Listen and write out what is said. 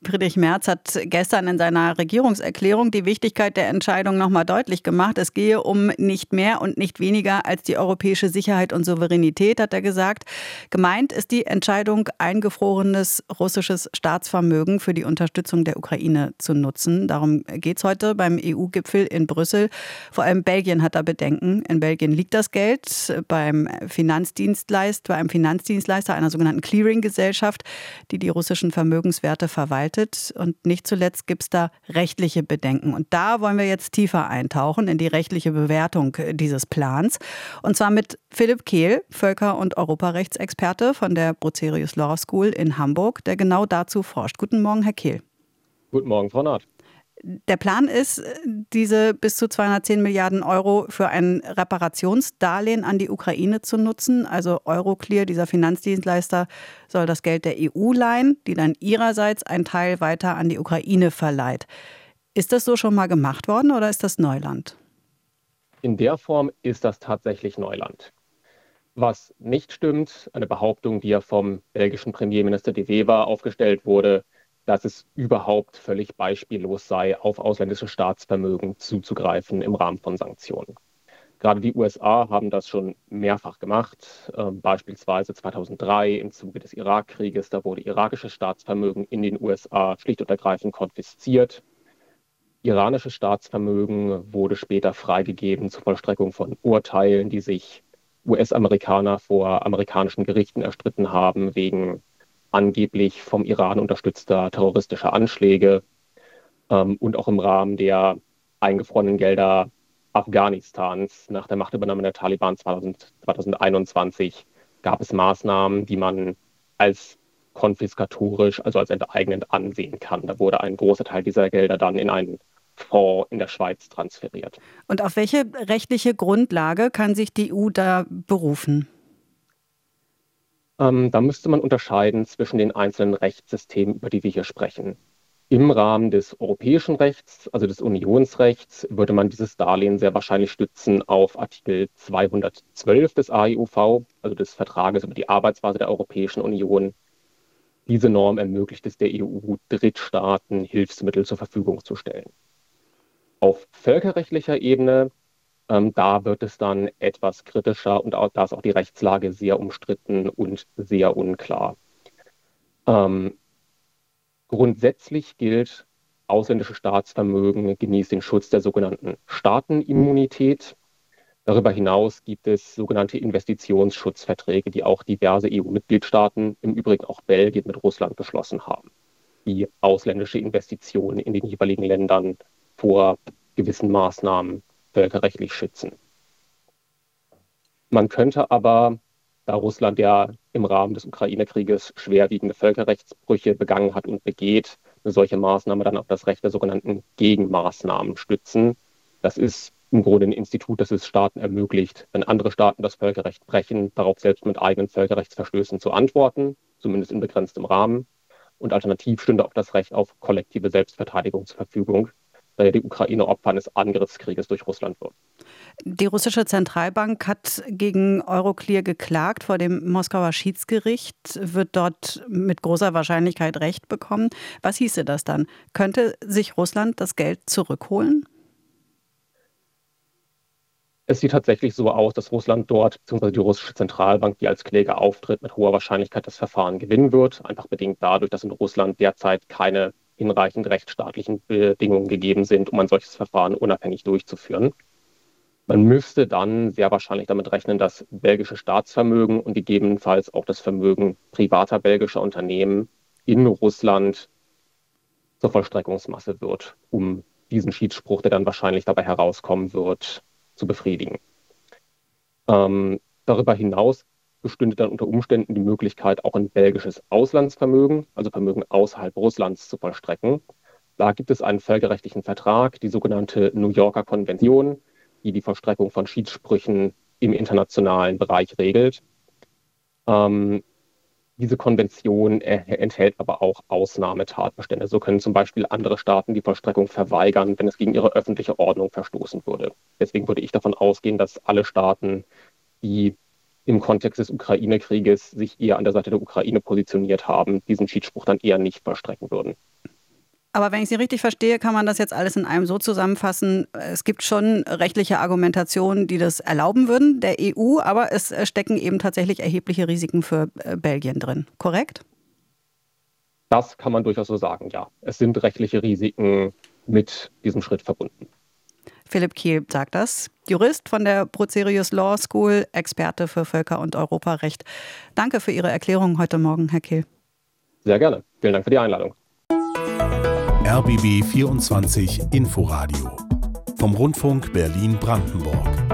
Friedrich Merz hat gestern in seiner Regierungserklärung die Wichtigkeit der Entscheidung noch mal deutlich gemacht. Es gehe um nicht mehr und nicht weniger als die europäische Sicherheit und Souveränität, hat er gesagt. Gemeint ist die Entscheidung, eingefrorenes russisches Staatsvermögen für die Unterstützung der Ukraine zu nutzen. Darum geht es heute beim EU-Gipfel in Brüssel. Vor allem Belgien hat da Bedenken. In Belgien liegt das Geld beim Finanzdienstleister, einer sogenannten Clearing-Gesellschaft, die die russischen Vermögenswerte verwaltet. Und nicht zuletzt gibt es da rechtliche Bedenken. Und da wollen wir jetzt tiefer eintauchen in die rechtliche Bewertung dieses Plans. Und zwar mit Philipp Kehl, Völker- und Europarechtsexperte von der Bucerius Law School in Hamburg, der genau dazu forscht. Guten Morgen, Herr Kehl. Guten Morgen, Frau Naht. Der Plan ist, diese bis zu 210 Milliarden Euro für ein Reparationsdarlehen an die Ukraine zu nutzen. Also Euroclear, dieser Finanzdienstleister, soll das Geld der EU leihen, die dann ihrerseits einen Teil weiter an die Ukraine verleiht. Ist das so schon mal gemacht worden oder ist das Neuland? In der Form ist das tatsächlich Neuland. Was nicht stimmt, eine Behauptung, die ja vom belgischen Premierminister De Wever aufgestellt wurde, dass es überhaupt völlig beispiellos sei, auf ausländische Staatsvermögen zuzugreifen im Rahmen von Sanktionen. Gerade die USA haben das schon mehrfach gemacht, beispielsweise 2003 im Zuge des Irakkrieges. Da wurde irakisches Staatsvermögen in den USA schlicht und ergreifend konfisziert. Iranisches Staatsvermögen wurde später freigegeben zur Vollstreckung von Urteilen, die sich US-Amerikaner vor amerikanischen Gerichten erstritten haben, wegen angeblich vom Iran unterstützter terroristischer Anschläge und auch im Rahmen der eingefrorenen Gelder Afghanistans nach der Machtübernahme der Taliban 2021 gab es Maßnahmen, die man als konfiskatorisch, also als enteignend ansehen kann. Da wurde ein großer Teil dieser Gelder dann in einen Fonds in der Schweiz transferiert. Und auf welche rechtliche Grundlage kann sich die EU da berufen? Da müsste man unterscheiden zwischen den einzelnen Rechtssystemen, über die wir hier sprechen. Im Rahmen des europäischen Rechts, also des Unionsrechts, würde man dieses Darlehen sehr wahrscheinlich stützen auf Artikel 212 des AEUV, also des Vertrages über die Arbeitsweise der Europäischen Union. Diese Norm ermöglicht es der EU, Drittstaaten Hilfsmittel zur Verfügung zu stellen. Auf völkerrechtlicher Ebene da wird es dann etwas kritischer und da ist auch die Rechtslage sehr umstritten und sehr unklar. Grundsätzlich gilt, ausländische Staatsvermögen genießt den Schutz der sogenannten Staatenimmunität. Darüber hinaus gibt es sogenannte Investitionsschutzverträge, die auch diverse EU-Mitgliedstaaten, im Übrigen auch Belgien, mit Russland geschlossen haben, die ausländische Investitionen in den jeweiligen Ländern vor gewissen Maßnahmen völkerrechtlich schützen. Man könnte aber, da Russland ja im Rahmen des Ukraine-Krieges schwerwiegende Völkerrechtsbrüche begangen hat und begeht, eine solche Maßnahme dann auf das Recht der sogenannten Gegenmaßnahmen stützen. Das ist im Grunde ein Institut, das es Staaten ermöglicht, wenn andere Staaten das Völkerrecht brechen, darauf selbst mit eigenen Völkerrechtsverstößen zu antworten, zumindest in begrenztem Rahmen. Und alternativ stünde auch das Recht auf kollektive Selbstverteidigung zur Verfügung, da ja die Ukraine Opfer eines Angriffskrieges durch Russland wird. Die russische Zentralbank hat gegen Euroclear geklagt vor dem Moskauer Schiedsgericht, wird dort mit großer Wahrscheinlichkeit Recht bekommen. Was hieße das dann? Könnte sich Russland das Geld zurückholen? Es sieht tatsächlich so aus, dass Russland dort, beziehungsweise die russische Zentralbank, die als Kläger auftritt, mit hoher Wahrscheinlichkeit das Verfahren gewinnen wird. Einfach bedingt dadurch, dass in Russland derzeit keine hinreichend rechtsstaatlichen Bedingungen gegeben sind, um ein solches Verfahren unabhängig durchzuführen. Man müsste dann sehr wahrscheinlich damit rechnen, dass belgische Staatsvermögen und gegebenenfalls auch das Vermögen privater belgischer Unternehmen in Russland zur Vollstreckungsmasse wird, um diesen Schiedsspruch, der dann wahrscheinlich dabei herauskommen wird, zu befriedigen. Darüber hinaus bestünde dann unter Umständen die Möglichkeit, auch ein belgisches Auslandsvermögen, also Vermögen außerhalb Russlands, zu vollstrecken. Da gibt es einen völkerrechtlichen Vertrag, die sogenannte New Yorker Konvention, die die Vollstreckung von Schiedssprüchen im internationalen Bereich regelt. Diese Konvention enthält aber auch Ausnahmetatbestände. So können zum Beispiel andere Staaten die Vollstreckung verweigern, wenn es gegen ihre öffentliche Ordnung verstoßen würde. Deswegen würde ich davon ausgehen, dass alle Staaten, die im Kontext des Ukraine-Krieges sich eher an der Seite der Ukraine positioniert haben, diesen Schiedsspruch dann eher nicht vollstrecken würden. Aber wenn ich Sie richtig verstehe, kann man das jetzt alles in einem so zusammenfassen. Es gibt schon rechtliche Argumentationen, die das erlauben würden, der EU, aber es stecken eben tatsächlich erhebliche Risiken für Belgien drin. Korrekt? Das kann man durchaus so sagen, ja. Es sind rechtliche Risiken mit diesem Schritt verbunden. Philipp Kiel sagt das. Jurist von der Procerius Law School, Experte für Völker- und Europarecht. Danke für Ihre Erklärung heute Morgen, Herr Kiel. Sehr gerne. Vielen Dank für die Einladung. RBB 24 Inforadio vom Rundfunk Berlin-Brandenburg.